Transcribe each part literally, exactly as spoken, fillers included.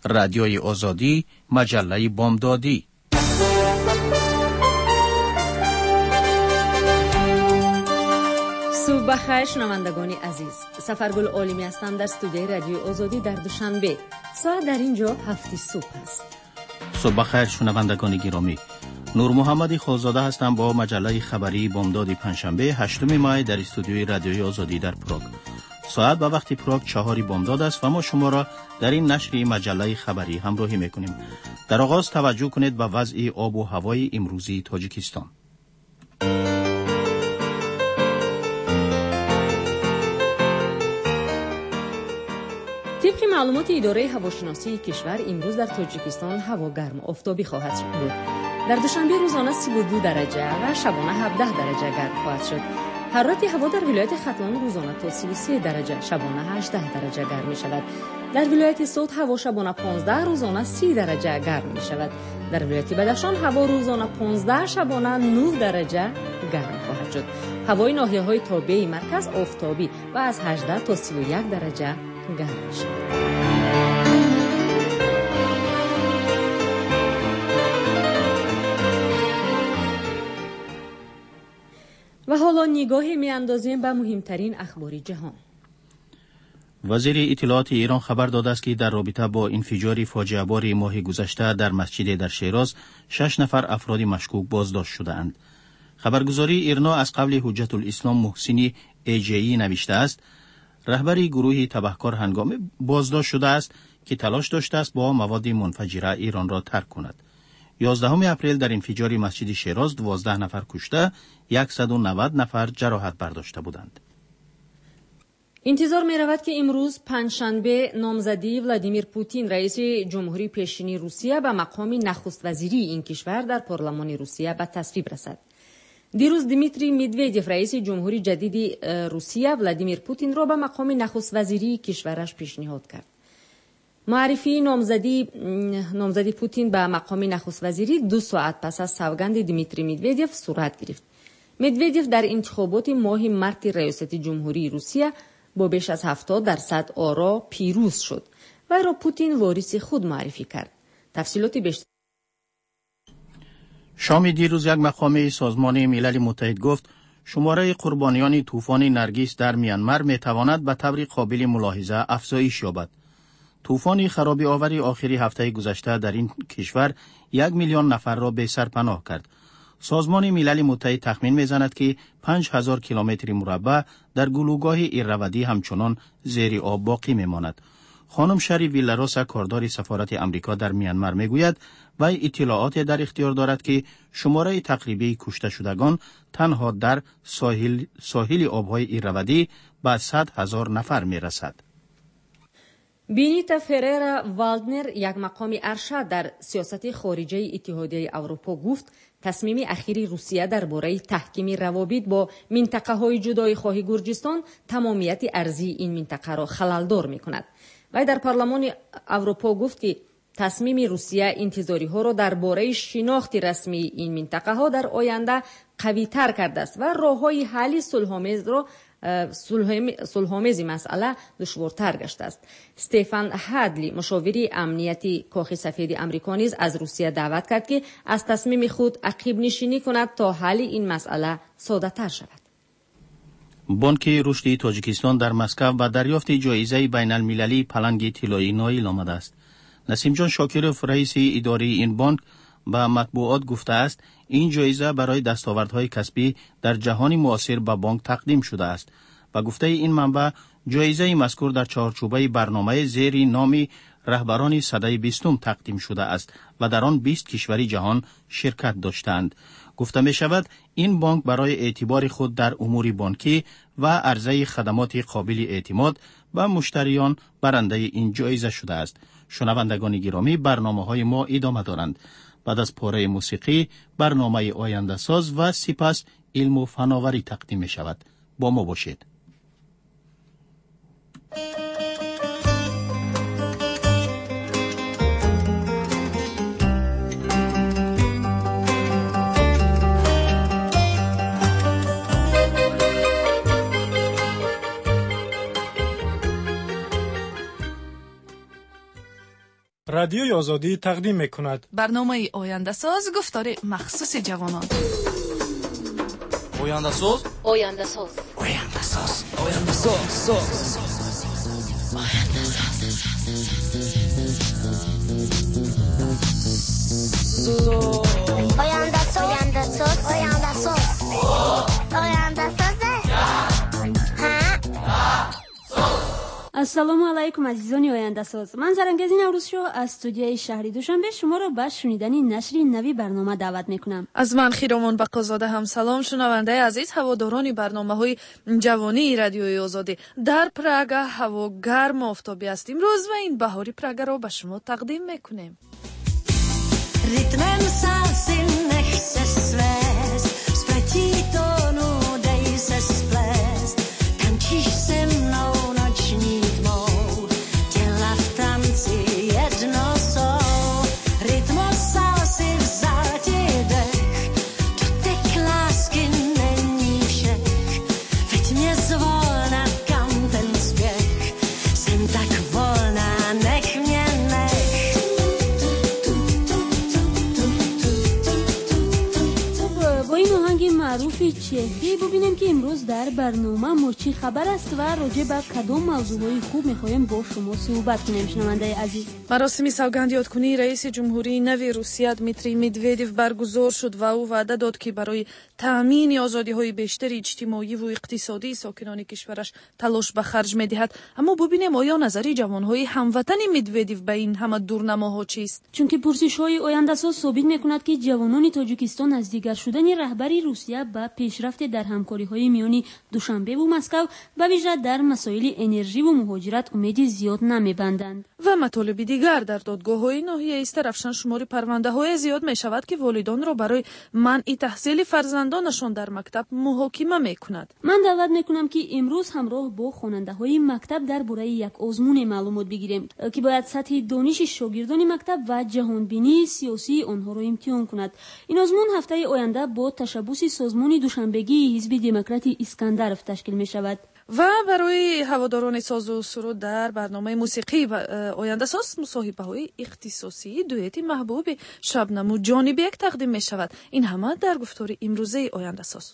رادیوی آزادی، مجله بامدادی. صبح بخیر شنوندگان عزیز، سفرگل عالمی هستم در استودیوی رادیوی آزادی در دوشنبه. ساعت در اینجا هفت صبح است. صبح بخیر شنوندگان گرامی، نور محمدی خالزاده هستم با مجله خبری بامداد پنجشنبه هشتم ماه در استودیوی رادیوی آزادی در پراگ. ساعت به وقت پراگ چهار بامداد است و ما شما را در این نشر مجله خبری همراهی میکنیم. در آغاز توجه کنید به وضع آب و هوای امروزی تاجیکستان. طبق معلومات اداره هواشناسی کشور امروز در تاجیکستان هوا گرم و آفتابی خواهد بود. در دوشنبه روزانه سی و دو درجه و شبانه هفده درجه گرم خواهد شد. حرارت هوا در ولایت ختلان روزانه تا سی و سه درجه، شبانه هجده درجه گرم می شود. در ولایت سوت هوا شبانه پانزده، روزانه سی درجه گرم می شود. در ولایت بدخشان هوا روزانه پانزده، شبانه نه درجه گرم خواهد شد. هوای ناحیه‌های تابع مرکز آفتابی و از هجده تا سی و یک درجه گرم می شود. و حالا نگاهی می اندازیم به مهمترین اخبار جهان. وزیر اطلاعات ایران خبر داده است که در رابطه با انفجار فاجعه بار ماه گذشته در مسجد در شیراز شش نفر افراد مشکوک بازداشت شده‌اند. خبرگزاری ایرنا از قبل حجت الاسلام محسنی ایجی نوشته است رهبری گروه تبهکار هنگام بازداشت شده است که تلاش داشته است با مواد منفجره ایران را ترک کند. یازدهم اپریل در انفجار مسجد شیراز دوازده نفر کشته، صد و نود نفر جراحت برداشته بودند. انتظار می رود که امروز پنجشنبه نامزدی ولادیمیر پوتین رئیس جمهوری پیشین روسیه به مقام نخست وزیری این کشور در پارلمان روسیه به تصویب رسد. دیروز دیمیتری مدودیف رئیس جمهوری جدید روسیه ولادیمیر پوتین را به مقام نخست وزیری کشورش پیشنهاد کرد. معرفی نامزدی نامزدی پوتین به مقام نخست وزیری دو ساعت پس از سوگند دیمیتری مدودیف صورت گرفت. مدودیف در انتخابات ماه مارت ریاست جمهوری روسیه با بیش از هفتاد درصد آرا پیروز شد و را پوتین وارث خود معرفی کرد. تفصیلات بیشتر. شام دیروز یک مقام سازمان ملل متحد گفت شماره قربانیان طوفان نرگس در میانمار می تواند به طور قابل ملاحظه افزایش یابد. طوفان خرابی آوری آخری هفته گذشته در این کشور یک میلیون نفر را به سر پناه کرد. سازمان ملل متحد تخمین می‌زند که پنج هزار کیلومتر مربع در گلوگاه ایرودی همچنان زیر آب باقی می‌ماند. خانم شری ویلاروسا کاردار سفارت امریکا در میانمار میگوید و اطلاعات در اختیار دارد که شماره تقریبی کشته شدگان تنها در ساحل ساحل آب‌های ایرودی به صد هزار نفر می‌رسد. بینیتا فررا والدنر یک مقام ارشد در سیاست خارجه اتحادیه اروپا گفت تصمیم اخیری روسیه درباره تحکیم روابط با منطقه‌های جدای خواه گرجستان تمامیت ارضی این منطقه را خلل‌دار می‌کند. و در پارلمان اروپا گفت که تصمیم روسیه انتظاری‌ها را درباره شناخت رسمی این منطقه‌ها در آینده قوی‌تر کرده است و راه‌های حل صلح‌آمیز را صلح‌آمیز مسئله دشوارتر گشته است. استفان هادلی مشاوری امنیتی کاخ سفید آمریکا نیز از روسیه دعوت کرد که از تصمیم خود عقب نشینی کند تا حل این مسئله ساده‌تر شود. بانک رشد تاجیکستان در مسکو با دریافت جایزه بین المللی پلنگ طلایی نایل آمده است. نسیم جان شاکرف رئیس اداره این بانک به مطبوعات گفته است این جایزه برای دستاوردهای کسبی در جهان معاصر به بانک تقدیم شده است. و گفته این منبع جایزه مذکور در چارچوبه برنامه زیر نام رهبران سده بیستم تقدیم شده است و در آن بیست کشوری جهان شرکت داشتند. گفته می شود این بانک برای اعتبار خود در امور بانکی و عرضه خدمات قابل اعتماد به مشتریان برنده این جایزه شده است. شنوندگان گرامی، برنامه‌های ما ادامه دارند. بعد از پاره موسیقی برنامه آینده ساز و سپس علم و فناوری تقدیم می شود. با ما باشید. رادیوی آزادی تقدیم می‌کند برنامه آینده ساز گفتار مخصوص جوانان. آینده ساز آینده ساز آینده ساز آینده ساز آینده ساز آینده ساز آینده ساز آینده ساز السلام علیکم عزیزان آینده ساز. من زرنگزین نوروزشو از استودیوی شهری دوشنبه شما را به شنیدن نشر نوی برنامه دعوت میکنم. از من خیرامان بقازاده هم سلام. شنونده عزیز، هواداران برنامه‌های جوانی رادیوی آزادی، در پراگ هوا گرم و آفتابی است امروز و این بهاری پراگ را به شما تقدیم میکنیم. Rytmem salsy nech se svést, spletí tónu dej se splést, tančíš se mnou noční tmou, těla v tanci jedno jsou. Rytmos salsy vzal ti dech, dotek lásky není všech, veď mě zvolna kam ten spěch, jsem tak volná, nech mě nech. با این آهنگ معروف چهری ببینیم که امروز در برنامه ما چی خبر است و راجع به کدام موضوعهای خوب میخوایم با شما صحبت کنیم. شنونده عزیز، مراسم سوگند یادکنی رئیس جمهوری نو روسیه دمیتری مدودیو برگزار شد و او وعده داد که برای تامین آزادی‌های بیشتر اجتماعی و اقتصادی ساکنان کشورش تلاش به خرج می‌دهد. اما ببینیم آیا نظری جوان‌های هموطن مدودیو به این همه دورنماها چیست؟ چون که پرسش‌های آینده ساز ثابت می‌کند که جوانان تاجیکستان از دیگر شدن رهبری روسیه به پیشرفت در همکاری‌های میانی دوشنبه و مسکو و ویژه در مسائل انرژی و مهاجرت امید زیاد نمی‌بندند. و مطالب دیگر در دادگاه‌های ناحیه است رفشن شمار پرونده‌های زیاد می‌شود که والدان را برای منع تحصیل فرزندانشان در مکتب محاکمه می‌کند. من دعوت می‌کنم که امروز همراه با خواننده‌های مکتب درباره یک آزمون معلومات بگیریم که باید سطح دانش شاگردان مکتب و جهانبینی سیاسی آنها را امتحان کند. این آزمون هفته آینده با تشبث سازمان دوشنبگی حزب دموکرات اسکندرف تشکیل می‌شود. و برای هواداران ساز و سرود در برنامه موسیقی آینده ساز مصاحبه‌های اختصاصی دوئت محبوب شبنم و جانبیک تقدیم می‌شود. این همه در گفتار امروزه آینده ساز.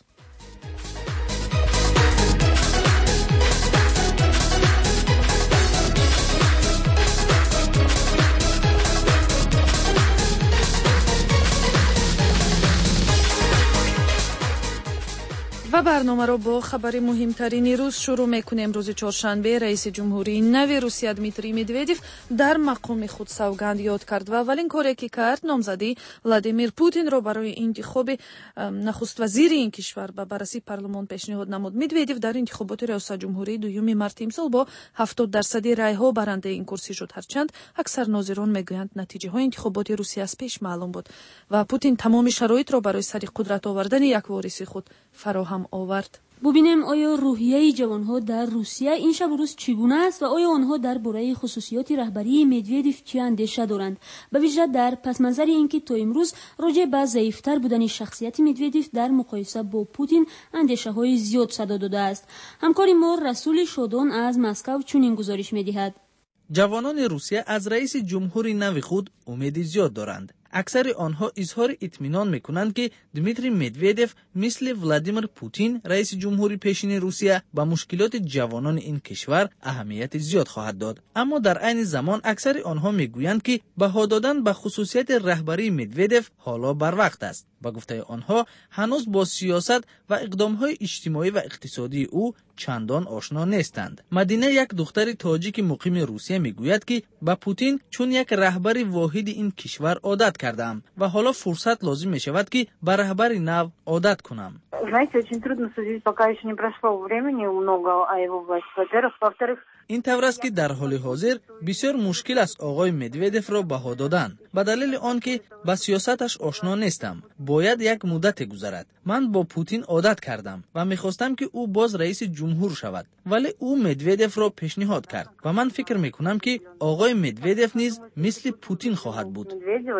و برنامه را با خبر مهمترین روز شروع میکنیم. امروز چهارشنبه رئیس جمهوری نو روسیه دمیتری مدودیو در مقام خود سوگند یاد کرد و اولین کاری که کرد نامزدی ولادیمیر پوتین را برای انتخاب نخست وزیر این کشور به بررسی پارلمان پیشنهاد نمود. مدودیو در انتخابات ریاست جمهوری دوم مارت امسال با هفتاد درصد رای ها برنده این کرسی شد، هرچند اکثر ناظران میگویند نتیجه های انتخابات روسیه از پیش معلوم بود و پوتین تمام شرایط را برای سر قدرت آوردن یک وارث خود فراهم آورد. ببینیم آیا روحیه جوانها در روسیه این شب و روز چگونه است و آیا آنها درباره خصوصیات رهبری مدودیو چه اندیشه دارند، به ویژه در پس منظر اینکه تا امروز راجع به ضعیفتر بودن شخصیت مدودیو در مقایسه با پوتین اندیشه های زیاد صدا داده است. همکار ما رسول شادان از مسکو چنین گزارش می‌دهد. جوانان روسیه از رئیس جمهور نو خود امید زیاد دارند. اکثر آنها اظهار اطمینان میکنند که دمیتری مدودیو مثل ولادیمیر پوتین رئیس جمهوری پیشین روسیه به مشکلات جوانان این کشور اهمیت زیاد خواهد داد. اما در عین زمان اکثر آنها میگویند که بها دادن به خصوصیت رهبری مدودیو حالا بر وقت است. با گفته آنها هنوز با سیاست و اقدامهای اجتماعی و اقتصادی او چندان آشنا نیستند. مدینه، یک دختر تاجیک مقیم روسیه، میگوید که با پوتین چون یک رهبر واحد این کشور عادت کردم و حالا فرصت لازم می شود که به رهبر نو عادت کنم. Знаете, очень трудно судить, пока еще не прошло времени много о его власти. Во-первых, во-вторых, این طور است که در حال حاضر بسیار مشکل است آقای مدودیو را بها دادن به دلیل آنکه با سیاستش آشنا نیستم. باید یک مدت گذرد. من با پوتین عادت کردم و میخواستم که او باز رئیس جمهور شود، ولی او مدودیو را پیشنهاد کرد و من فکر میکنم که آقای مدودیو نیز مثل پوتین خواهد بود.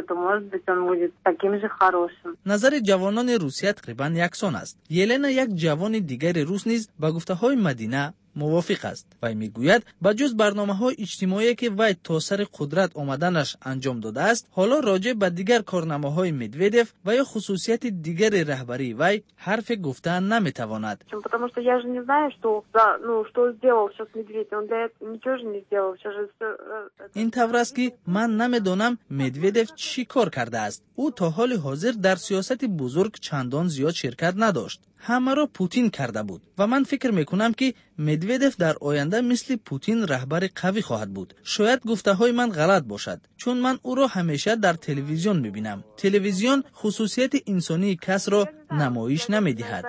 نظر جوانان روسیه تقریبا یکسان است. یلنا، یک جوان دیگر روس، نیز با گفته‌های مدینه موافق است. وی میگوید با جز برنامه‌های اجتماعی که وی تا سر قدرت آمدنش انجام داده است، حالا راجع به دیگر کارنامه‌های مدویدف و یا خصوصیت دیگر رهبری وی حرف گفتن نمیتواند. Потому что я же не знаю, что ну что сделал сейчас Медведев. Он для этого ничего же не сделал. Сейчас же این طور است که من نمیدانم مدویدف چی کار کرده است. او تا حال حاضر در سیاست بزرگ چندان زیاد شرکت نداشت. همه را پوتین کرده بود و من فکر میکنم که مدویدف در آینده مثل پوتین رهبر قوی خواهد بود. شاید گفته های من غلط باشد، چون من او را همیشه در تلویزیون میبینم. تلویزیون خصوصیت انسانی کس را نمایش نمیدهد.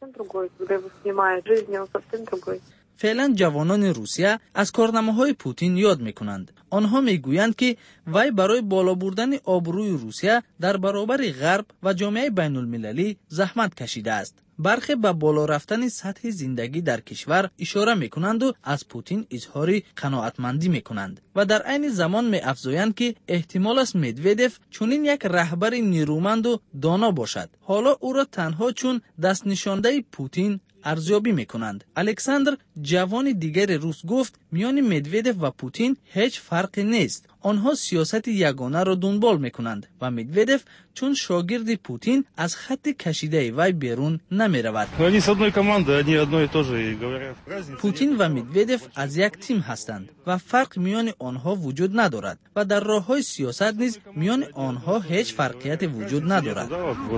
فعلا جوانان روسیه از کارنامه‌های پوتین یاد میکنند. آنها میگویند که وی برای بالا بردن آبروی روسیه در برابر غرب و جامعه بین المللی زحمت کشیده است. برخی به بالا رفتن سطح زندگی در کشور اشاره میکنند و از پوتین اظهار قناعتمندی میکنند و در عین زمان میافزایند که احتمال است مدویدف چنین یک رهبر نیرومند و دانا باشد. حالا او را تنها چون دست نشانده پوتین ارزیابی میکنند. الکساندر جوان دیگر روس گفت میان مدویدف و پوتین هیچ فرقی نیست. آنها سیاست یگانه را دنبال میکنند و مدویدف چون شاگرد پوتین از خط کشیده وی بیرون نمیرود. پوتین و مدویدف از یک تیم هستند و فرق میان آنها وجود ندارد و در راههای سیاست نیز میان آنها هیچ فرقیت وجود ندارد.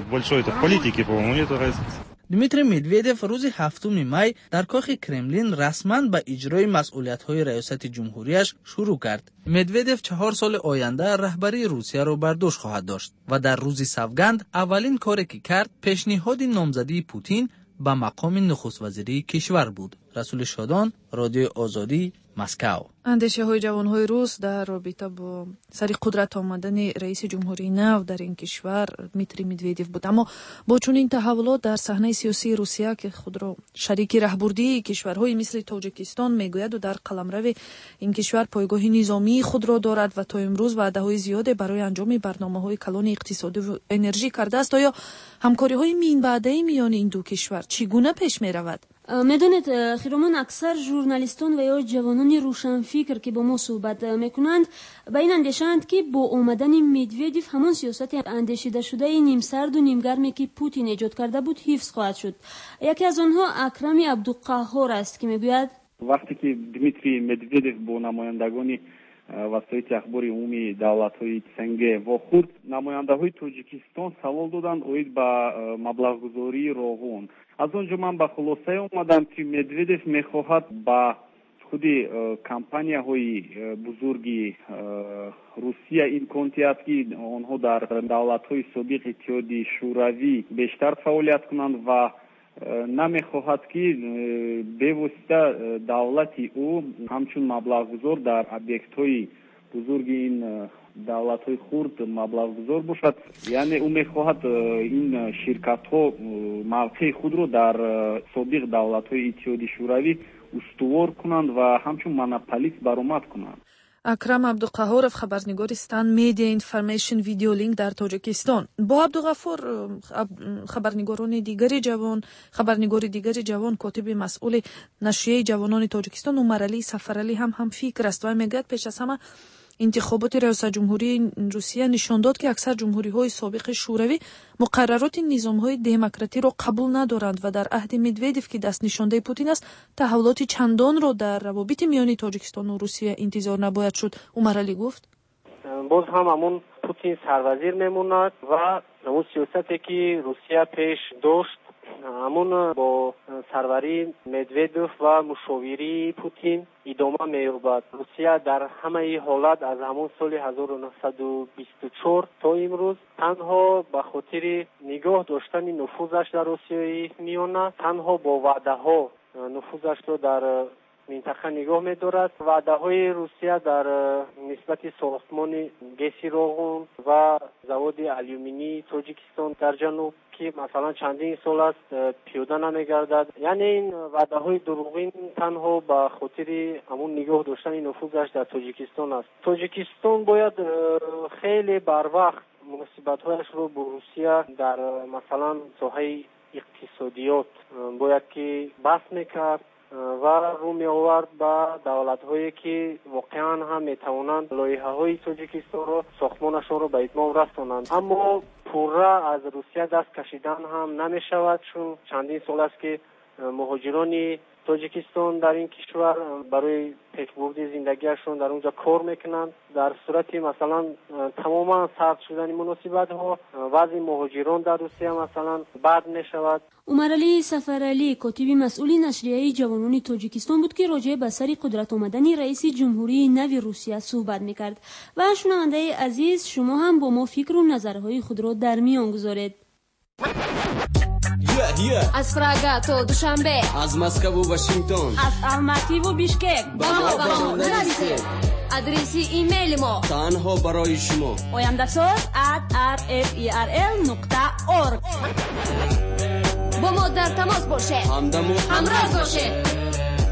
دمیتری مدویدف روز هفتم می در کاخ کرملین رسما به اجرای مسئولیت‌های ریاست جمهوریش شروع کرد. مدویدف چهار سال آینده رهبری روسیه را بر دوش خواهد داشت و در روز سوگند اولین کاری که کرد پیشنهاد نامزدی پوتین به مقام نخست وزیری کشور بود. رسول شادان، رادیو آزادی، مسکو. اندیشه های جوان های روس در رابطه با سری قدرت آمدن رئیس جمهوری نو در این کشور دمیتری مدویدف بود. اما با چون این تحولات در صحنه سیاسی روسیه که خود را شریک رهبردی کشورهای مثل تاجیکستان میگوید و در قلمرو این کشور پایگاه نظامی خود را دارد و تا امروز وعده های زیاد برای انجام برنامه های کلان اقتصادی و انرژی کرده است، آیا همکاری های مین بعده میان این دو کشور چگونه پیش می رود؟ میدونید خیرمان، اکثر ژورنالیستان و یا جوانان روشنفکر که با ما صحبت میکنند به این اندیشند که با آمدن مدویدف همان سیاست اندیشیده شده نیم سرد و نیم گرمی که پوتین ایجاد کرده بود حفظ خواهد شد. یکی از آنها اکرم عبدالقهار است که میگوید وقتی که دمیتری مدویدف با نمایندگان وسایل اخباری عمومی دولت‌های سنگ و خود نماینده‌های تاجیکستان سوال دادند اوید به مبلغ‌گذاری روغن. از اونجا من به خلاصه اومدم که مدویدف میخواهد با خود کمپانی‌های بزرگی روسیه این کنتیات که آنها در دولت‌های سابق اتحادیه شوروی بیشتر فعالیت کنند و نمیخواهد که به واسطه دولت او همچون مبلغ‌گذار در об'єкт‌های بزرگ این دولت‌های خرد مبلغ‌گذار باشد. یعنی او میخواهد این شرکت‌ها موقع خود را در سابق دولت‌های اتحادیه شوروی استوار کنند و همچون مونوپولیست برآمد کنند. اکرم عبدالقهارов خبرنگار استان میدیا اینفورمیشن ویدیو لینک در تاجیکستان. با عبدالغفور خبرنگاران دیگر جوان خبرنگار دیگر جوان کاتب مسئول نشریه جوانان تاجیکستان عمرعلی سفرعلی هم هم فکر است و میگوید پیش از همه انتخابات ریاست جمهوری روسیه نشان داد که اکثر جمهوری‌های سابق شوروی مقررات نظام‌های دموکراتی را قبول ندارند و در عهد مدویدف که دست نشانده پوتین است تحولات چندان را در روابط میان تاجیکستان و روسیه انتظار نباید شد. عمرعلی گفت باز هم همون پوتین سروزیر میموند و همون سیاستی که روسیه پیش داشت همون با سروری مدویدف و مشاوری پوتین ادامه می‌یابد. روسیه در همه حالت از همون سال هزار و نهصد و بیست و چهار تا امروز تنها به خاطر نگاه داشتن نفوذش در روسیه میانه تنها با وعده ها نفوذش رو در منطقه نگاه می‌دارد. وعده های روسیه در نسبت ساختمان گسی روغن و زواد آلومینی تاجیکستان در جنوب که مثلا چندین سال است پیاده نمی‌گردد. یعنی این وعده های دروغین تنها به خاطر همون نگاه داشتن نفوذش در تاجیکستان است. تاجیکستان باید خیلی بر وقت مناسبت‌هایش رو با روسیه در مثلا ساحه اقتصادیات باید که بحث میکرد و رو می آورد به دولت‌هایی که واقعا هم میتوانند لایحه‌های تاجیکستان رو ساختمانشون رو به اتمام رسانند. اما پورا از روسیه دست کشیدن هم نمی شود، چون چندین سال است که مهاجران تاجیکستان در این کشور برای بهبود زندگیشون در اونجا کار میکنند. در صورتی مثلا تماما سرد شدن مناسبت ها وضع مهاجران در روسیه مثلا بد میشود. عمرعلی سفرعلی کاتب مسئول نشریه جوانان تاجیکستان بود که راجع به سر قدرت آمدن رئیس جمهوری نو روسیه صحبت میکرد. و شنونده عزیز، شما هم با ما فکر و نظرهای خود را در میان گذارید. از پراگا تا دوشنبه، از مسکو و واشنگتن، از الماتی و بیشکک با ما با ما نویسید. آدرس ایمیل ما تنها برای شما oyandasot at r f e r l نقطه org. با ما در تماس باشه، همدم و همراه باشه.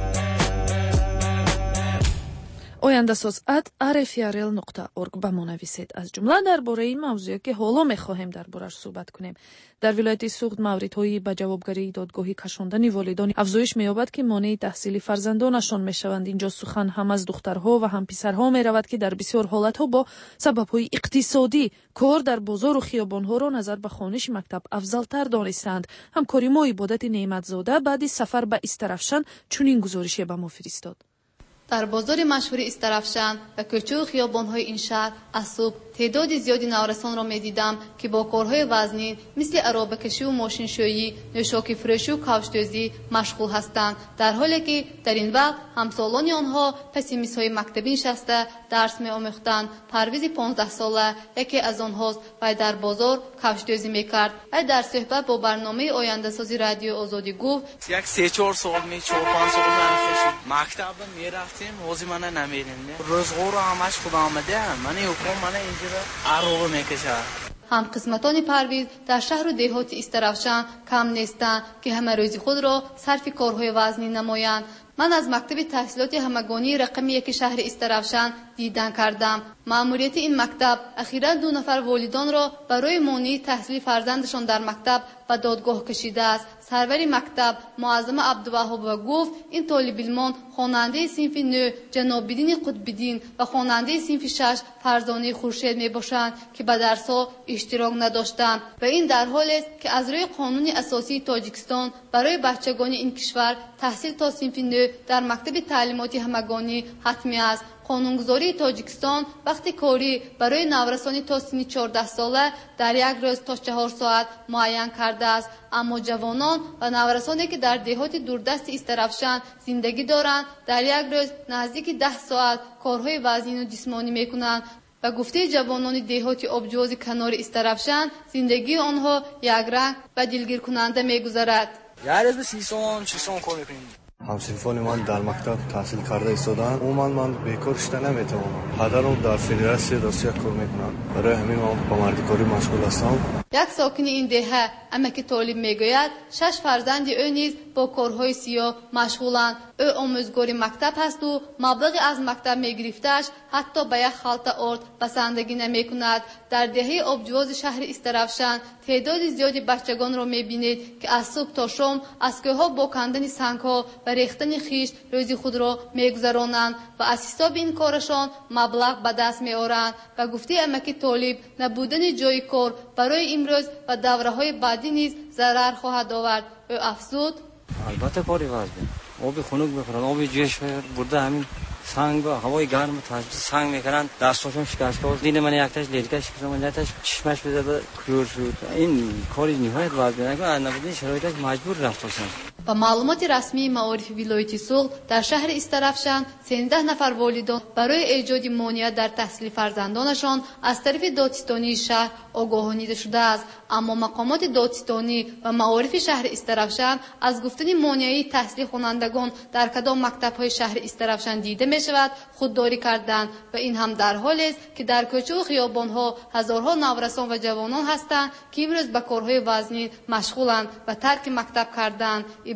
oyandasot at r f e r l نقطه org ба мо нависед. аз ҷумла дар бораи мавзӯе ки ҳоло мехоҳем дар бораш суҳбат кунем. дар вилояти суғд мавридҳои ба ҷавобгарии додгоҳӣ кашондани волидон афзоиш меёбад ки монеи таҳсили фарзандонашон мешаванд. инҷо сухан ҳам аз духтарҳо ва ҳам писарҳо меравад ки дар бисёр ҳолатҳо бо сабабҳои иқтисодӣ кор дар бозору хиёбонҳоро назар ба хониши мактаб афзалтар донистаанд. ҳамкори мо ибодати неъматзода баъди сафар ба Истарафшан чунин гузорише ба мо фиристод. در بازار مشهور استرافشان و کوچه و خیابان‌های این شهر از صبح تعداد زیادی نوارسان را می‌دیدم که با کارهای وزنین مثل ارابه‌کشی و ماشین‌شویی، نوشاکی فروشی و کفش‌دوزی مشغول هستند، در حالی که در این وقت همسالان آنها پس میزهای مکتبی نشسته درس می‌آموختند. پرویز پانزده ساله یکی از آنهاست و در بازار کفش‌دوزی می‌کرد. و در صحبت با برنامه آینده‌سازی رادیو آزادی گفت: یک سه چهار سال می چهار پنج سال می‌رفتم مکتب می‌رفتم موزی من نمی‌ریم. روزگار همش خدا آمده من حکومت من اینجا عروق میکشه. هم قسمتان پرویز در شهر و دهات استرافشان کم نیستند که همه روزی خود را صرف کارهای وزنی نمایند. من از مکتب تحصیلات همگانی رقم یک شهر استرافشان دیدن کردم. مأموریت این مکتب اخیراً دو نفر والدان را برای مانع تحصیل فرزندشان در مکتب و دادگاه کشیده است. سروری مکتب معظم عبدالوهاب گفت این طالب علمان خواننده صنف نو جنابالدین قطب‌الدین و خواننده صنف شش فرزانه خورشید می باشند که به درس‌ها اشتراک نداشتند و این در حالی است که از روی قانون اساسی تاجیکستان برای بچگان این کشور تحصیل تا صنف نو در مکتب تعلیماتی همگانی حتمی است. قانونگذاری تاجیکستان وقتی کاری برای نورسانی تا سن چهارده ساله در یک روز تا چهار ساعت معین کرده است، اما جوانان و نورسانی که در دهات دوردست استرافشان زندگی دارند در یک روز نزدیک ده ساعت کارهای وزنی و جسمانی میکنند. و گفته جوانان دهات آبجوز کنار استرافشان زندگی آنها یک رنگ و دلگیر کننده میگذرد. یک روز سی سال شش سال کار میکنیم. همسنفان من در مکتب تحصیل کرده ایستادند. عموما من بیکار شده نمیتوانم. پدرم در فدراسیون روسیه کار میکنند. برای همین من با مردکاری مشغول هستم. یک ساکن این دهه اما که طالب میگوید شش فرزند او نیز با کارهای سیاه مشغولند. او آموزگار مکتب هست و مبلغ از مکتب میگرفتش حتی به یک خلطه آرد بسندگی نمیکند. در دهه آبجوز شهر استرافشان تعداد زیادی بچگان را میبینید که از صبح تا شام از کوهها با کندن سنگها و ریختن خیش روزی خود را میگذرانند و از حساب این کارشان مبلغ به دست میآورند. و گفته امکی طالب نبودن جای کار برای امروز و دوره‌های بعدی نیز ضرر خواهد آورد. او افزود: البته کاری وزنه، آب خنک بخورن، آب جوش برده همین سنگ و هوای گرم تاش سنگ میکنن دستاشون شکست کرد. دین من یک تاش لیدکش کردم من تاش چشمش بزد کور شد. این کاری نهایت وزنه که نبودن شرایطش مجبور رفتن. با معلومات رسمی معارف ولایت سوغد در شهر استرافشان سیزده نفر والدان برای ایجاد مانعیت در تحصیل فرزندانشان از طرف دادستانی شهر آگاهانیده شده است، اما مقامات دادستانی و معارف شهر استرافشان از گفتن مانعی تحصیل خوانندگان در کدام مکتب‌های شهر استرافشان دیده می‌شود خودداری کردند و این هم در حالی است که در کوچه و خیابان‌ها هزارها نورسان و جوانان هستند که امروز به کارهای وزنی مشغولند و ترک مکتب کردند.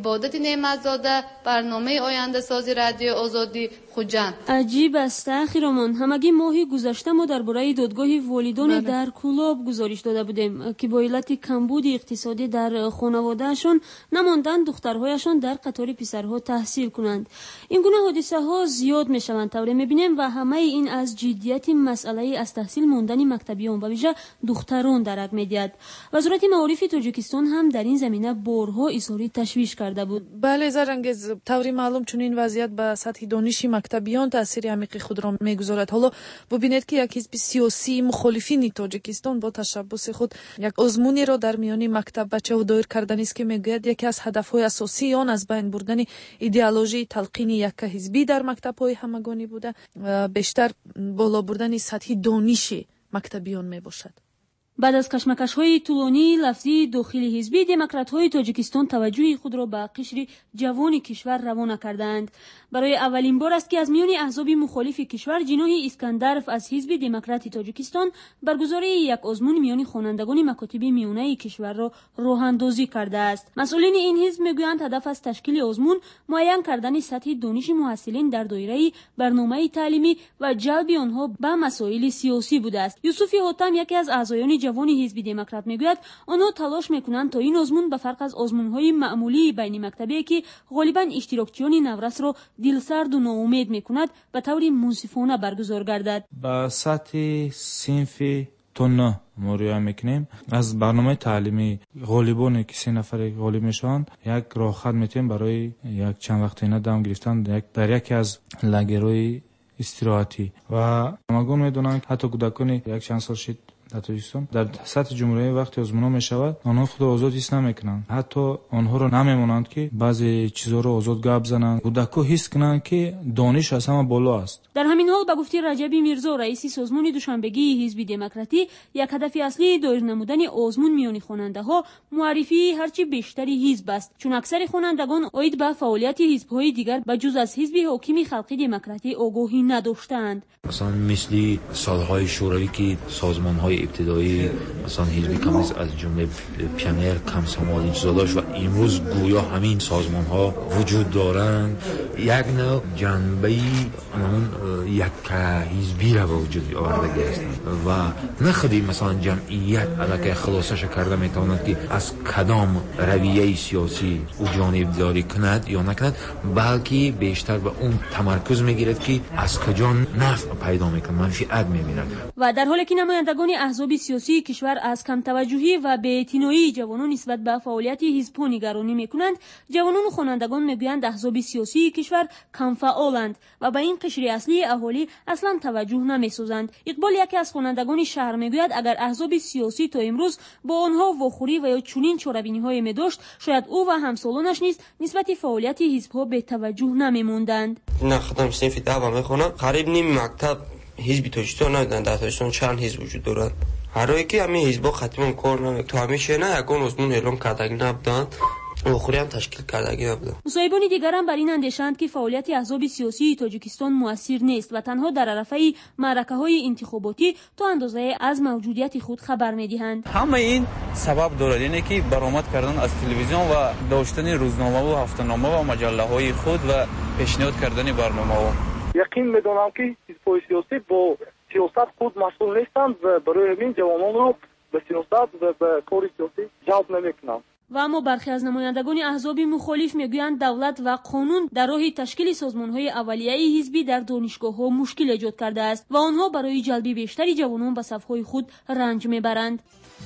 عبادت نعمتزاده، برنامه آینده سازی رادیو آزادی خوجند. عجیب است اخیرامان. همگی ماهی گذشته ما درباره دادگاه والیدان بله. در کولاب گزارش داده بودیم که با علت کمبود اقتصادی در خانوادهشان نماندن دخترهایشان در قطار پسرها تحصیل کنند. این گونه حادثه ها زیاد می شوند طوری می بینیم و همه این از جدیت مسئله از تحصیل ماندن مکتبیان و ویژه دختران درک می دهد. وزارت معارف تاجیکستان هم در این زمینه بارها اظهار تشویش کرده بود. بله زرنگز، طوری معلوم چون این وضعیت به سطح دانش مکتبیان تاثیر عمیق خود را میگذارد. حالا ببینید که یک حزب سیاسی مخالفین تاجیکستان با تشبث خود یک آزمونی را در میان مکتب بچه ها دایر کردن است که میگوید یکی از هدفهای اساسی آن از بین بردن ایدئولوژی تلقین یک حزبی در مکتب‌های همگانی بوده، بیشتر بالا بردن سطح دانش مکتبیان میباشد. بعد از کشمکش‌های طولانی لفظی داخلی حزبی، دموکرات‌های تاجیکستان توجه خود را به قشر جوان کشور روانه کردند. برای اولین بار است که از میان احزاب مخالف کشور جناح اسکندرف از حزب دموکرات تاجیکستان برگزاری یک آزمون میان خوانندگان مکاتب میانه کشور را راه‌اندازی کرده است. مسئولین این حزب میگویند هدف از تشکیل آزمون معین کردن سطح دانش محصلین در دایره برنامه تعلیمی و جلب آنها به مسائل سیاسی بوده است. یوسف حاتم یکی از اعضایان جوان حزب دموکرات میگوید آنها تلاش میکنند تا این آزمون به فرق از آزمون‌های معمولی بین مکتبی که غالبا اشتراکچیان نورس را دلسرد و ناامید میکند به طور منصفانه برگزار گردد. با سطح صنف تون موریا میکنیم از برنامه تعلیمی غالبان که سه نفر غالب میشن یک راه خط میتیم برای یک چند وقت اینا دام گرفتن یک در یکی از لاگرهای استراحتی و همگون میدونن حتی کودکان یک چند سال شد تاجیکستان در سطح جمهوری وقتی آزمون می شود آنها خود آزاد حس نمیکنند، حتی آنها را نمیمونند که بعضی چیزا را آزاد گپ زنند. کودک‌ها حس کنند که دانش از همه بالا است. در همین حال به گفته رجبی میرزا رئیس سازمان دوشنبگی حزب دموکراتی یک هدف اصلی دایر نمودن آزمون میان خواننده‌ها معرفی هرچی بیشتری حزب است، چون اکثر خوانندگان عاید به فعالیت حزب‌های دیگر به جز از حزب حاکم خلقی دموکراتی آگاهی نداشتند. مثلا مثل سالهای شوروی که سازمان‌های ابتدایی مثلا حزب کمونیست از جمله پیونیر کمسومال این چیزا داشت و امروز گویا همین سازمان ها وجود دارند، یک نوع جنبه اون یک حزبی را به وجود آورده است و نخدی مثلا جمعیت علاقه خلاصش کرده میتواند که از کدام رویه سیاسی او جانبداری کند یا نکند، بلکه بیشتر به اون تمرکز میگیرد که از کجا نفع پیدا میکنه، منفعت میبیند. و در حالی که نمایندگان احزاب سیاسی کشور از کم توجهی و بی‌اعتنایی جوانان نسبت به فعالیت حزب‌ها نگرانی میکنند، جوانان و خوانندگان میگویند احزاب سیاسی کشور کم فعالند و به این قشر اصلی اهالی اصلا توجه نمیسازند. اقبال یکی از خوانندگان شهر میگوید اگر احزاب سیاسی تا امروز با آنها واخوری و یا چنین چاره‌بینی‌های می‌داشت، شاید او و همسالانش نیز نسبت فعالیت حزب‌ها به توجه نمی‌ماندند. نه خودم صنف ده میخونم، قریب نیم مکتب حزب تاجیکستان ندارن. در تاجیکستان چند حزب وجود دارد، هر روی که همین حزب‌ها ختم کار نمی‌کنه. تو همیشه نه یکون آزمون اعلام کردگی نبودن، آخری هم تشکیل کردگی نبودن. مصاحبان دیگر هم بر این اندیشند که فعالیت احزاب سیاسی تاجیکستان مؤثر نیست و تنها در عرصه معرکه‌های انتخاباتی تا اندازه از موجودیت خود خبر می‌دهند. همه این سبب دارد، اینه که برآمد کردن از تلویزیون و داشتن روزنامه و هفته‌نامه و مجله‌های خود و پیشنهاد کردن برنامه‌ها. یقین می‌دانم که حزب‌های سیاسی با سیاست خود مسئول نیستند و برای همین جوانان را به سیاست و به کار سیاسی جلب نمی‌کنند. و اما برخی از نمایندگان احزاب مخالف میگویند دولت و قانون در راه تشکیل سازمان‌های اولیه حزبی در دانشگاه‌ها مشکل ایجاد کرده است و آنها برای جلب بیشتری جوانان به صف‌های خود رنج میبرند.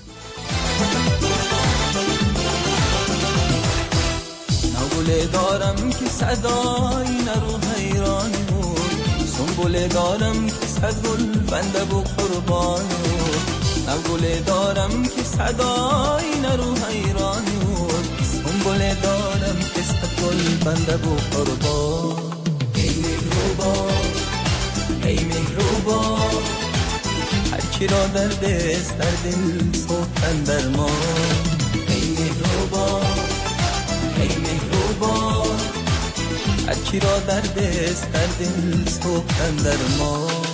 نگله دارم که صدای نرو حیرانی بود، سنبله دارم که صد گل بنده و قربانی بود، نگله دارم که صدای نرو حیرانی بود، سنبله دارم که صد گل بنده و قربان. ای مهربان ای مهربان، هر کی را درد است در دل سوختن درمان. ای مهربان ای مهربان، هر کی را درد است در دل سوختن درمان.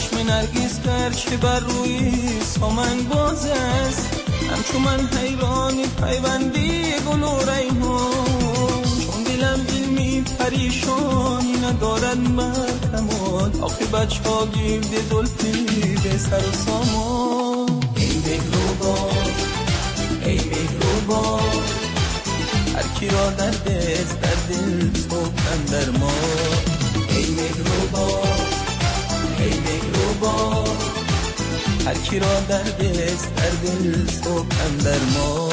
چشم نرگس کرد که بر روی سامنگ باز است، همچون من حیران پیوندی گل و ریحان، چون دلم علمی پریشانی ندارد بر کمال، آخه بچه ها گیرده زلفی به سر و سامان. ای مهربان ای مهربان، هر کی را در دست در دل صبحم در ما. ای مهربان ای مهربان، هر کی را در دست در دل صبحم در ما.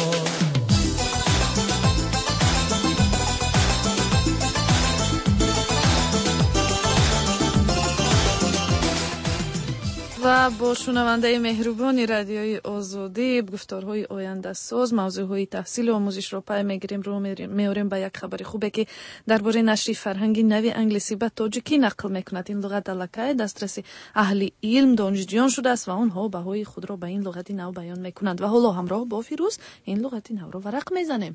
و با شنونده مهربان رادیوی آزادی گفتارهای آینده ساز موضوعهای تحصیل و آموزش را پای میگیریم رو میوریم به یک خبر خوبه که درباره نشر فرهنگی نوی انگلیسی به تاجیکی نقل میکند. این لغت الکی دسترس اهل علم دانشجویان شده است و آنها بهای خود را به این لغت نو بیان میکنند. و حالا همراه با فیروز این لغت نو را ورق میزنیم.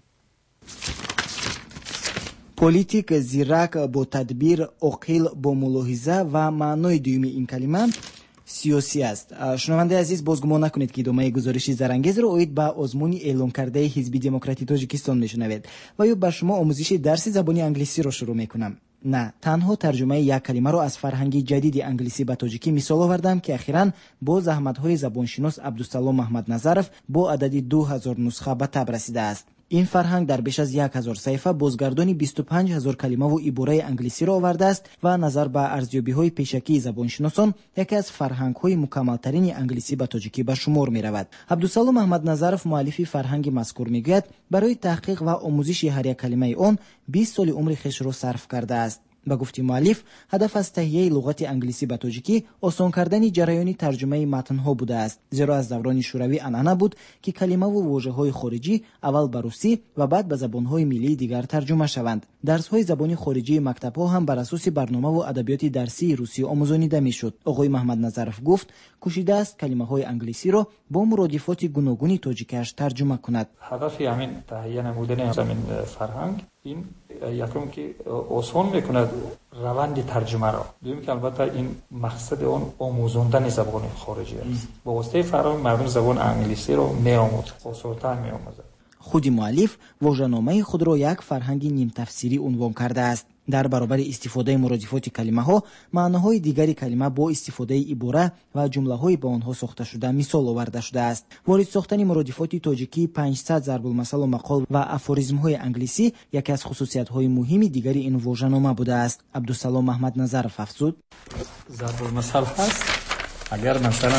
پلیتیک زیرک با تدبیر، عاقل با ملاحظه و معنای دومی این کلمه سیاسی است. شنونده عزیز باز گمان نکنید که ادامه گزارشی زرانگیز را اوید به آزمون اعلام کرده حزب دموکراتی تاجیکستان میشنوید و یا به شما آموزش درس زبان انگلیسی را شروع میکنم. نه، تنها ترجمه یک کلمه را از فرهنگ جدید انگلیسی به تاجیکی مثال آوردم که اخیراً با زحمت‌های زبانشناس عبدالسلام محمد نظرов با عدد دو هزار نسخه به تب رسیده است. این فرهنگ در بیش از یک هزار صفحه بازگردانی بیست و پنج هزار کلمه و عباره انگلیسی را آورده است و نظر به ارزیابی‌های پیشکی زبانشناسان یکی از فرهنگ‌های مکمل‌ترین انگلیسی به تاجیکی به شمار می‌رود. عبدالسلام محمد نظرов مؤلف فرهنگ مذکور می‌گوید برای تحقیق و آموزش هر یک کلمه آن بیست سال عمر خویش را صرف کرده است. با گفته مؤلف هدف از تهیه لغت انگلیسی به تاجیکی آسان کردن جریان ترجمه متن‌ها بوده است، زیرا از دوران شوروی عنعنه بود که کلمه و واژه‌های خارجی اول به روسی و بعد به زبان‌های ملی دیگر ترجمه شوند. درس‌های زبان خارجی مکتب‌ها هم بر اساس برنامه و ادبیات درسی روسی آموزانیده می‌شد. آقای محمد نظرов گفت کوشیده است کلمه‌های انگلیسی را با مرادفات گوناگون تاجیکی‌اش ترجمه کند. هدف همین تهیه نمودن زمین فرهنگ این یکم که آسان میکند روند ترجمه را، دوم که البته این مقصد اون آموزاندن زبان خارجی است. با واسطه فرهنگ مردم زبان انگلیسی را میآموزند، آسان‌تر میآموزند. خود مؤلف واژه‌نامه خود را یک فرهنگ نیم تفسیری عنوان کرده است. در برابر استفاده مرادفات کلمه ها، معناهای دیگری کلمه با استفاده عباره و جمله های با آنها ساخته شده مثال آورده شده است. وارد ساختن مرادفات تاجیکی پانصد ضرب المثل و مقال و افوریسم های انگلیسی یکی از خصوصیت های مهم دیگری این واژه‌نامه بوده است. عبدالسلام محمد نظرов افزود: ضرب المثل هست اگر مثلا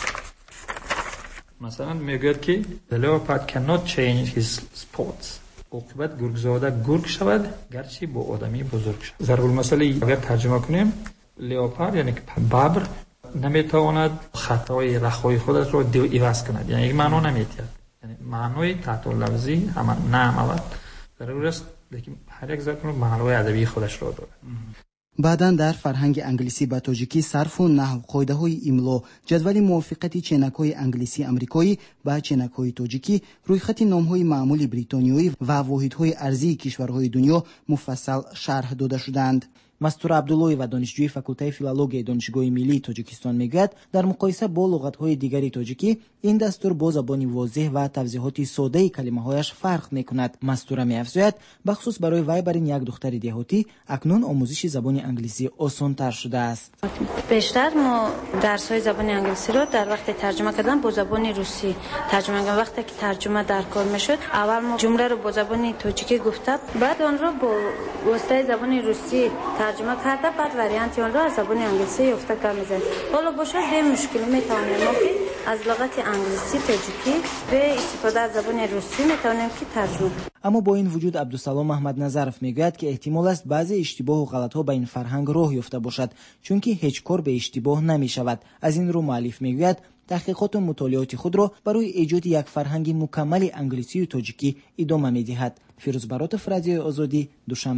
مثلا میگوید که the leopard cannot change his spots. عاقبت گرگزاده گرگ شود گرچه با آدمی بزرگ شود. ضرب المثل اگر ترجمه کنیم لیوپارد یعنی که ببر نمیتواند خطای رخای خودش را عوض کند، یعنی یک معنا نمیتید، یعنی معنای تحت لفظی هم نه عمل ضرور است، لیکن هر یک زبان معنای ادبی خودش را دارد. بعداً در فرهنگ انگلیسی به تاجیکی صرف و نحو، قاعده‌های املا، جدول موافقت چینک‌های انگلیسی آمریکایی با چینک‌های تاجیکی، رویخط نام‌های معمولی بریتانیایی و واحدهای ارزی کشورهای دنیا مفصل شرح داده شدند. مستور عبدالله و دانشجوی فاکولته فیلولوژی دانشگاه ملی تاجیکستان میگوید در مقایسه با لغت‌های دیگری تاجیکی این دستور با زبانی واضح و توضیحات ساده کلمه‌هایش فرق می‌کند. مستور می‌افزاید بخصوص برای وی برین یک دختر دهاتی اکنون آموزش زبان انگلیسی آسان‌تر شده است. بیشتر ما درس‌های زبان انگلیسی رو در وقت ترجمه کردن با زبان روسی ترجمه کردن. وقتی که ترجمه در کار میشد اول ما جمله رو با زبان تاجیکی گفته، بعد آن رو با واسطه زبان روسی ترجمه کرده، بعد وریانت آن را از زبان انگلیسی یافته کردیم. حالا باشه به مشکل میتونیم ما که از لغت انگلیسی تاجیکی به استفاده از زبان روسی میتونیم که ترجمه. اما با این وجود عبدالسلام محمد نظرов میگوید که احتمال است بعضی اشتباه و غلط‌ها به این فرهنگ راه یافته باشد، چون که هیچ کار به اشتباه نمیشود. از این رو مؤلف میگوید تحقیقات و مطالعات خود را برای ایجاد یک فرهنگ مکمل انگلیسی و تاجیکی ادامه میدهد. فیروز براتوف، رادیو آزادی، دوشنبه.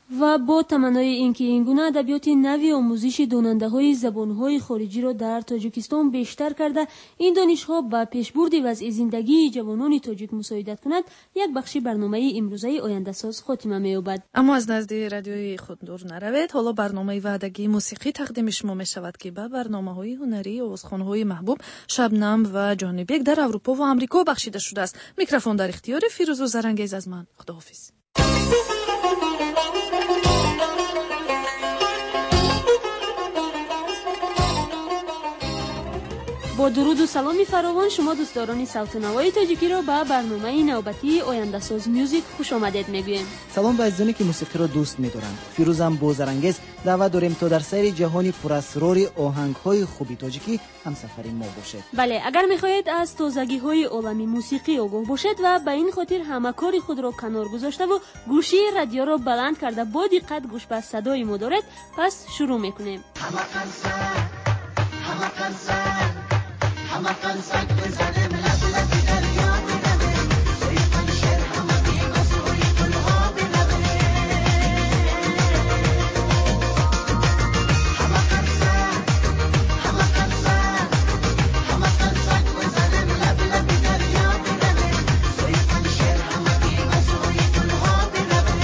و با تمنای اینکه این گونه ادبیات نوی آموزش داننده‌های زبان‌های خارجی را در تاجیکستان بیشتر کرده، این دانش‌ها به پیشبرد وضع زندگی جوانان تاجیک مساعدت کند، یک بخش برنامه امروزه آینده ساز خاتمه می‌یابد. اما از نزد رادیوی خود دور نروید. حالا برنامه وعدگی موسیقی تقدیم شما می‌شود که به برنامه‌های هنری آوازخوان‌های محبوب شبنم و جانبیک در اروپا و آمریکا بخشیده شده است. میکروفون در اختیار فیروز و زرنگیز از من. خداحافظ. با درود و سلامی فراوان شما دوستداران صوت نوای تاجیکی را به برنامه نوبتی آینده ساز میوزیک خوش آمدید میگویم. سلام به عزیزانی که موسیقی را دوست می‌دارند. فیروزم با زرنگیز دعوت داریم تا در سیر جهانی پراسرار آهنگ‌های خوبی تاجیکی همسفر ما باشید. بله، اگر می‌خواهید از تازگی‌های عالمی موسیقی آگاه باشید و به این خاطر همه کار خود را کنار گذاشته و گوشی رادیو را بلند کرده با دقت گوش به صدای ما دارید، پس شروع می‌کنیم. همه قنصک بزنیم لب لب دریا برویم سیفن شهر همه قیمت سوی گلها برویم همه قنصک همه قنصک همه قنصک بزنیم لب لب دریا برویم سیفن شهر همه قیمت سوی گلها برویم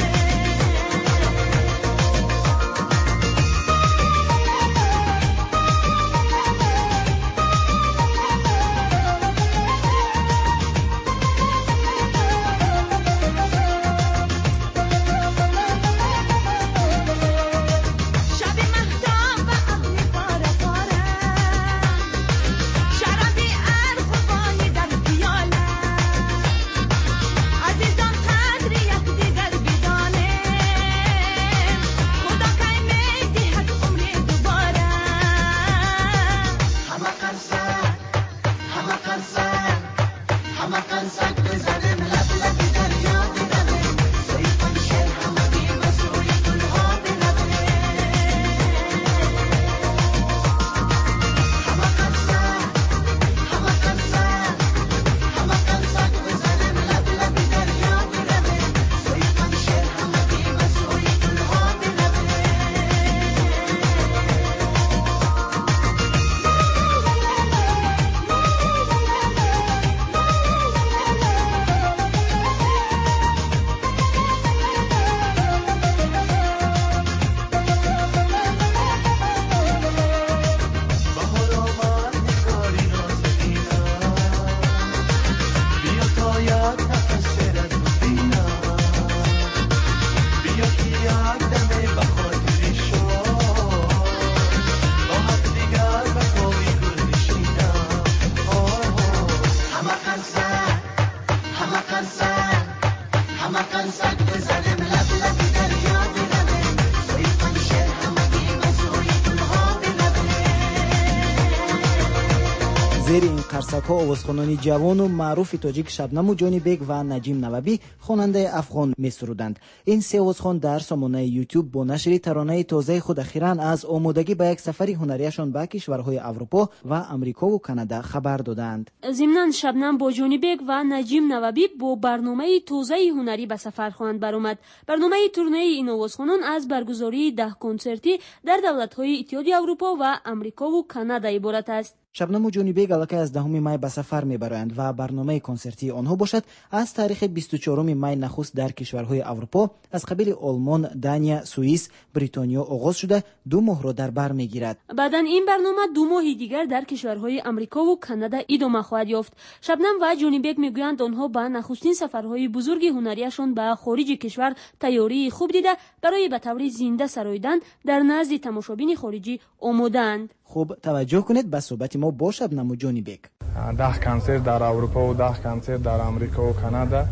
زیر این قرصک‌ها آوازخوانان جوان و معروف تاجیک شبنم و جانبیک و نجیم نوابی خواننده افغان می‌سرودند. این سه آوازخوان در سامانه یوتیوب با نشر ترانه تازه خود اخیراً از آمادگی به یک سفر هنریشان به کشورهای اروپا و آمریکا و کانادا خبر دادند. ضمناً شبنم با جانبیک و نجیم نوابی با برنامه تازه هنری به سفر خواهند برآمد. برنامه تورنه این آوازخوانان از برگزاری ده کنسرتی در دولت‌های اتحادیه اروپا و آمریکا و کانادا عبارت است. شبنم و جانبیک البته از دهم می به سفر میبرند و برنامه کنسرتی آنها باشد از تاریخ بیست و چهارم می نخست در کشورهای اروپا از قبیل آلمان، دانیا، سوئیس، بریتانیا آغاز شده دو ماه را در بر میگیرد. بعداً این برنامه دو ماه دیگر در کشورهای آمریکا و کانادا ادامه خواهد یافت. شبنم و جانبیک میگویند آنها با نخستین سفرهای بزرگ هنریشان به خارج کشور تیاری خوب دیده برای به طور زنده سراییدن در نزد تماشابین خارجی آماده‌اند. خوب توجه کنید به صحبت ما با شبنم و جانبیک. ده کنسرت در اروپا و ده کنسرت در آمریکا و کانادا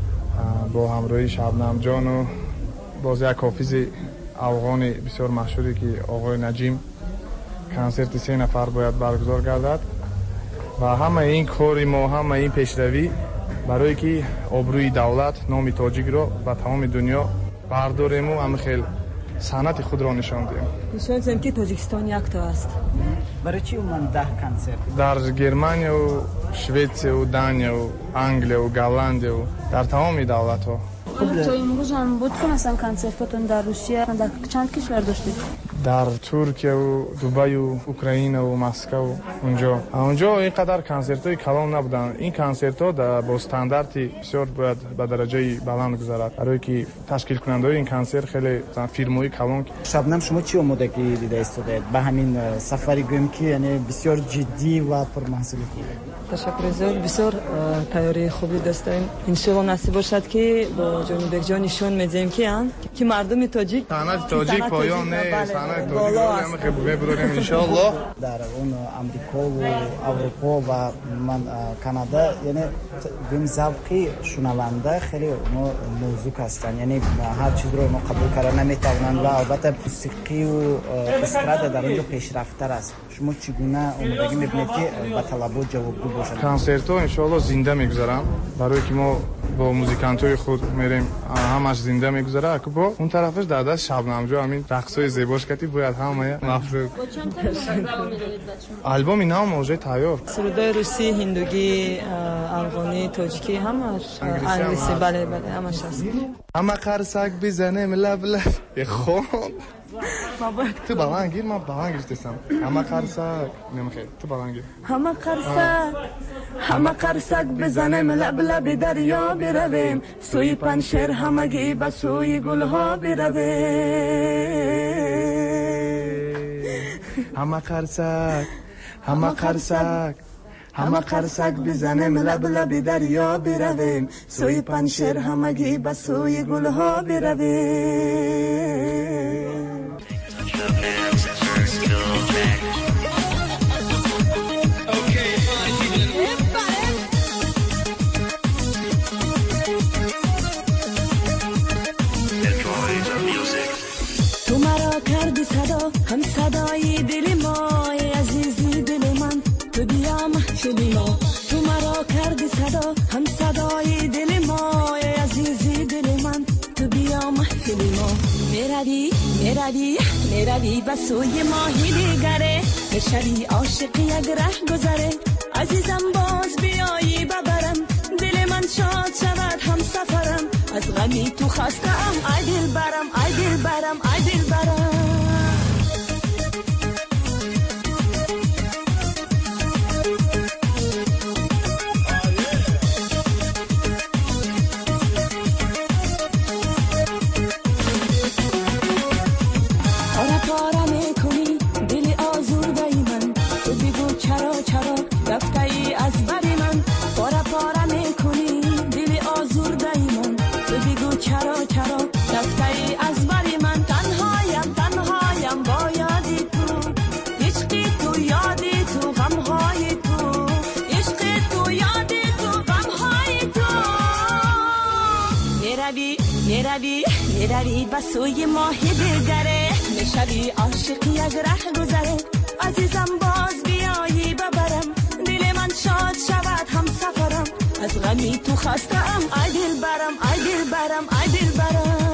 با همراهی شبنم جان و باز یک حافظ افغانی بسیار مشهوری که آقای نجیم کنسرت سه نفر باید برگزار گردد و همه این کاری ما همه این پیشروی برای که آبروی دولت نام تاجیک را به تمام دنیا برداریم و همه خیلی صنعت خود را نشان دهیم. نشان دهیم که تاجیکستان یک تا است. برای چی اومدن ده کنسرت؟ در گرمانیا و شویتسیا و دانیا و انگلیا و گالندیا و در تمام دولت ها تا امروز هم بود که مثلا کنسرتاتون در روسیه در چند کشور داشتید؟ در ترکیه و دبی و اوکراین و مسکو اونجا اونجا اینقدر کنسرت‌های کلان نبودن. این کنسرت‌ها با استانداردی بسیار باید به درجه بلند گذرد، برای که تشکیل کننده این کنسرت خیلی فیلم‌های کلان. شبنم شما چی آمادگی دیده استودید به همین سفری گویم که یعنی بسیار جدی و پرمسئولیتی؟ تشکر زیاد، بسیار تیاری خوبی داشتیم. انشالله نصیب باشد که با جانبک جان نشون میدیم که ان که مردم تاجیک صنعت تاجیک پایان نه، صنعت تاجیک هم که ببریم انشالله. در اون امریکا و اروپا و من کانادا یعنی گویم ذوقی شنونده خیلی ما موضوع هستن، یعنی هر چیز رو ما قبول کردن نمیتونن و البته موسیقی و استراد در اونجا پیشرفت‌تر است. شما چگونه آمادگی می‌بینید که به طلبات جوابگو باشید؟ کنسرت‌ها انشالله زنده می‌گذارم، برای که ما با موزیکانت‌های خود میریم همش زنده می‌گذاره. که با اون طرفش در دست شبنم جو همین رقص‌های زیباش کتی باید همه مفروض. آلبوم اینا موجه تیار. سرودای روسی، هندوگی، افغانی، تاجیکی همش انگلیسی بله بله همش هست. همه قرصک بزنیم لب لب خون. تو بالانگیر ما بالانگیر دستم. همه قرصک نمیخواد. تو بالانگیر. همه قرصک همه قرصک بزنیم لب لب دریا برویم، سوی پنشر همگی به سوی گلها برویم. همه قرصک همه قرصک همه قرصک بزنیم لب لب دریا برویم، سوی پنشر همگی به سوی گلها برویم. تو مرا کردی صدا هم صدای دل ما، عزیزی دل من تو بیا محفل ما. تو مرا کردی صدا هم صدای دل ما، عزیزی دل من تو بیا محفل ما. میروی میروی میروی به سوی ماهی دیگره، میشوی عاشق یک ره گذره. عزیزم باز بیایی ببرم، دل من شاد شود هم سفرم. از غمی تو خستم ای دل برم ای دل برم ای دل برم. میروی میروی به سوی ماهی دیگره، میشوی عاشق یک ره گذره. عزیزم باز بیایی ببرم، دل من شاد شود هم سفرم. از غمی تو خستم ای دل برم ای دل برم ای دل برم.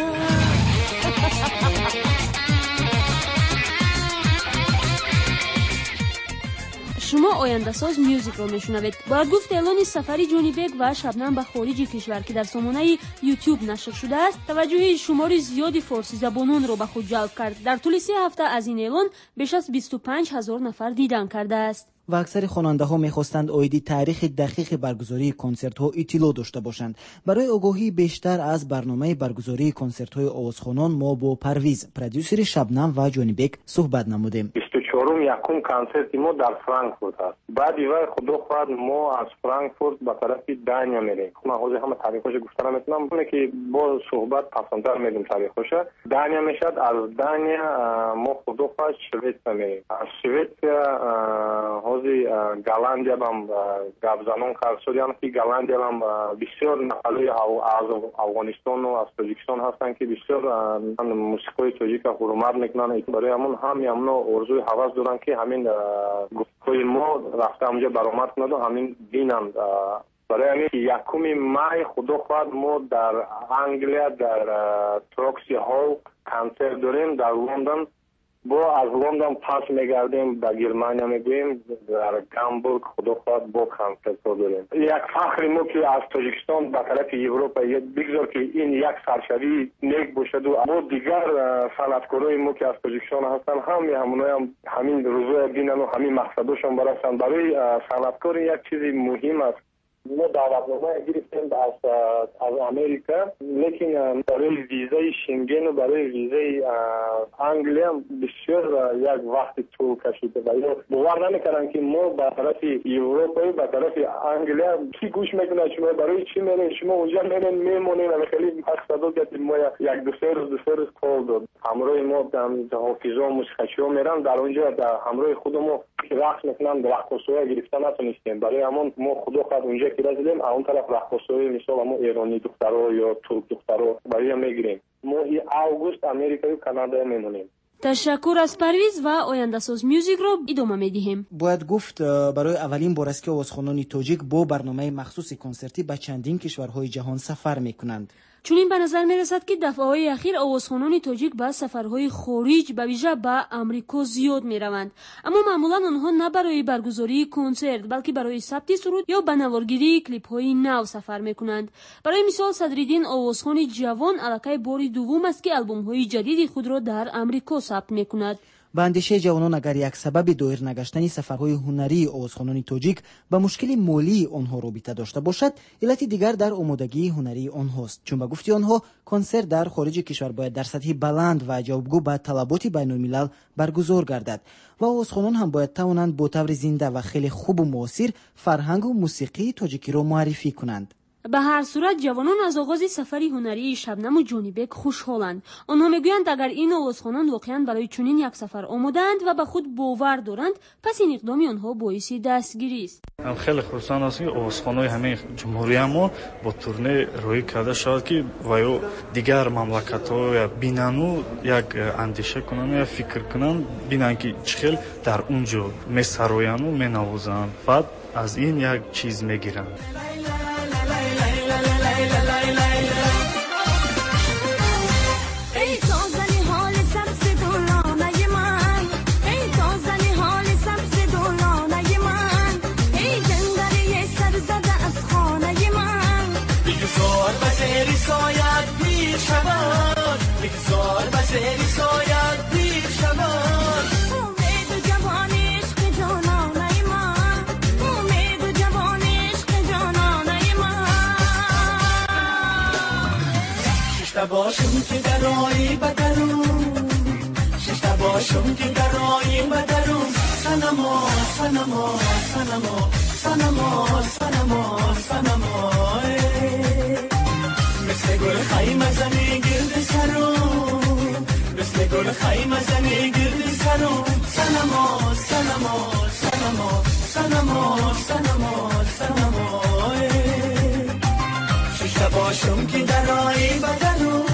شما آینده ساز میوزیک رو میشنوید. باید گفت اعلان سفری جونی بیگ و شبنم به خارج کشور که در سامانه یوتیوب نشر شده است توجه شمار زیادی فارسی زبانان رو به خود جلب کرد. در طول سه هفته از این اعلان بیش از بیست و پنج هزار نفر دیدن کرده است. و اکثر خواننده ها میخواستند اویدی تاریخ دقیق برگزاری کنسرت ها اطلاع داشته باشند. برای آگاهی بیشتر از برنامه برگزاری کنسرت های آوازخوانان ما با پرویز پرودیوسر شبنم و جونی بیگ صحبت نمودیم. بیست و چهارم یکم کنسرت ما در فرانکفورت است. بعد وای خدا خواهد ما از فرانکفورت به طرف دانیا میریم. من حاضر همه تاریخش گفتن نمیتونم، اونه که با صحبت پسندتر میدیم تاریخش. دانیا میشد، از دانیا ما خدا خواهد شویتسیا میریم. از شویتسیا حاضر گالندیا هم گپ زنان کار شدیم که گالندیا هم بسیار نقلای از افغانستان و از تاجیکستان هستن که بسیار موسیقی تاجیک حرمت میکنن. برای همون هم همون ارزوی حواس دارن که همین گفتگوی ما رفته اونجا برآمد کنند و همین بینند. برای همین یکم مای خدا خواهد ما در انگلیا در تروکسی هال کنسرت داریم، در لندن با از لندن پس میگردیم به گرمانیا میگوییم در گامبورگ خدا خواهد با کنسرت داریم. یک فخر ما که از تاجیکستان به طرف اروپا بگذار که این یک سرشوی نیک باشد و با دیگر صنعتکارای ما که از تاجیکستان هستن هم همونای هم همین روزای بینن و همین مقصدشون برسن. برای صنعتکار یک چیزی مهم است. ما دعوتنامه گرفتیم از از امریکا، لیکن برای ویزای شنگن و برای ویزای انگلیا بسیار یک وقت طول کشیده و باور نمیکردن که ما به طرف اروپا و به طرف انگلیا کی گوش میکنه شما برای چی میرین شما اونجا میرین میمونین. خیلی مقصدا که ما یک دو سه روز دو سه روز کال داد همراه ما در حافظا و موسیقی‌ها میرن در اونجا در همراه خودمون که رقص میکنن رقصای گرفتن نتونستیم. برای همون ما خدا خواهد اونجا که رسیدیم اون طرف رقصای مثلا ما ایرانی دخترها یا ترک دخترها برای میگیریم. ماهی اوگوست امریکا و کانادا میمونیم. تشکر از پرویز و آینده‌ساز میوزیک رو ادامه میدیم. باید گفت برای اولین بار است که آوازخوانان تاجیک با برنامه مخصوص کنسرتی به چندین کشورهای جهان سفر میکنند. چون این به نظر میرسد که دفعه‌های اخیر آوازخوانان تاجیک به سفرهای خارج به ویژه به امریکا زیاد میروند، اما معمولا آنها نه برای برگزاری کنسرت بلکه برای ثبت سرود یا به نوارگیری کلیپ‌های نو سفر میکنند. برای مثال صدرالدین آوازخوان جوان الکی بار دوم است که آلبوم‌های جدید خود را در امریکا ثبت میکند. به اندیشه جوانان اگر یک سبب دایر نگشتن سفرهای هنری آوازخوانان تاجیک به مشکل مالی آنها رابطه داشته باشد، علت دیگر در آمادگی هنری آنهاست. چون به گفته آنها کنسرت در خارج کشور باید در سطح بلند و جوابگو به طلبات بین الملل برگزار گردد و آوازخوانان هم باید توانند با طور زنده و خیلی خوب و معاصر فرهنگ و موسیقی تاجیکی را معرفی کنند. به هر صورت جوانان از آغاز سفری هنری شبنم و جانی بیگ خوشحالند. آنها میگویند اگر این آوازخوانان واقعا برای چنین یک سفر آماده‌اند و به خود باور دارند پس این اقدام آنها باعث دستگیری است. خیلی خرسند هستیم که آوازخوان‌های همه جمهوری ما با تورنه روی کرده شد که و دیگر مملکت‌ها یا بینانو یک اندیشه کنن یا فکر کنن بینن که چخیل در اونجا میسرویان و مینوازن بعد از این یک چیز میگیرن. باشم که درایی بدرون ششتا باشم که درایی بدرون سنما سنما سنما سنما سنما سنما مثل گل خیمه زنی گرد سرون مثل گل خیمه زنی گرد سرون سنما سنما سنما سنما سنما سنما ششتا باشم که درایی بدرون.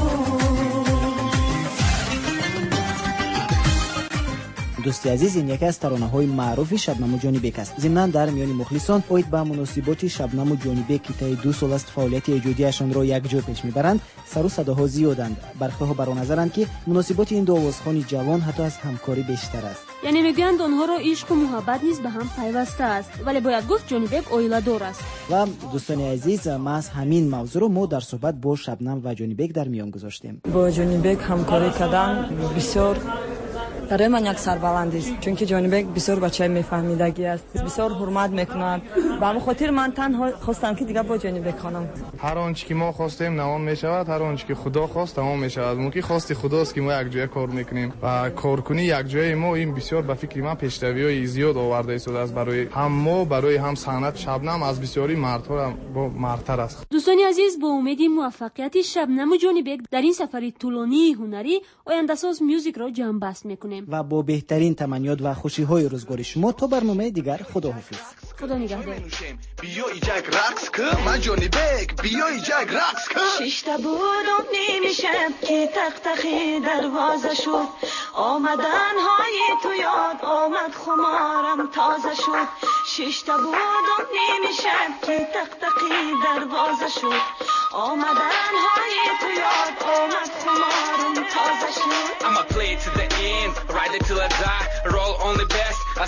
دوستی عزیز، این یکی از ترانه‌های معروف شبنم و جانی بیگ است. ضمناً در میان مخلصان اوید به مناسبات شبنم و جانی بیگ که طی دو سال است فعالیت ایجادیشان را یک جا پیش میبرند سر و صداها زیادند. برخی‌ها بر آن نظرند که مناسبات این دو آوازخوان جوان حتی از همکاری بیشتر است. یعنی میگویند آنها را عشق و محبت نیز به هم پیوسته است، ولی باید گفت جانی بیگ عائله دار است. و دوستان عزیز، ما از همین موضوع رو ما در صحبت با شبنم و جانی بیگ در میان گذاشتیم. با جانی بیگ همکاری کردن بسیار برای من یک سربلندی است، چون که جانی بیگ بسیار بچه میفهمیدگی است، بسیار حرمت میکنند. به همین خاطر من تنها خواستم که دیگه با جانی بیگ کنم. هر آنچه که ما خواستیم نوام میشود، هر آنچه که خدا خواست تمام میشود. ممکن خواستی خداست که ما یک جای کار میکنیم و کارکنی یک جای ما این بسیار به فکر من پیشروی‌های زیاد آورده شده است برای هم ما، برای هم صنعت. شبنم از بسیاری مردها با مردتر است. دوستان عزیز، با امید موفقیت شبنم و جانی بیگ در این سفر طولانی هنری آینده‌ساز میوزیک را جمع بست میکنیم و با بهترین تمنیات و خوشی‌های روزگار شما تا برنامه دیگر خداحافظ. خدا نگهدار. بیای جگ رقص که من جانی بیگ بیای جگ رقص که شش تا بودم نمیشم که تق تقی دروازه شد آمدن های تو یاد آمد خمارم تازه شد شش تا بودم نمیشم که تق تقی دروازه شد آمدن های تو یاد آمد خمارم تازه شد I'ma play to the end, ride it to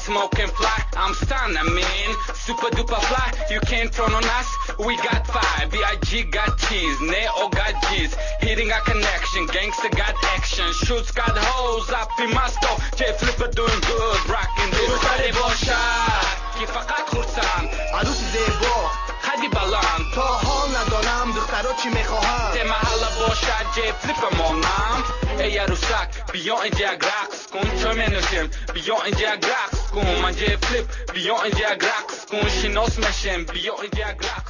smoking fly. I'm stunned, I mean, super duper fly. You can't turn on us, we got five. B I G got cheese, Neo got G's. Hitting a connection, gangster got action. Shoots got hoes up in my store. J Flipper doing good, rocking this. Kare boshad, ki faqat khursan. عروس زیبا خدی بلند تا حال ندانم دخترها چی میخواهند ده محله باشد جه فلیپ مانم ای عروسک بیا اینجا یک رقص کن چه منوشیم بیا اینجا یک رقص کن من جه فلیپ بیا اینجا یک رقص کن شناس میشیم بیا اینجا یک رقص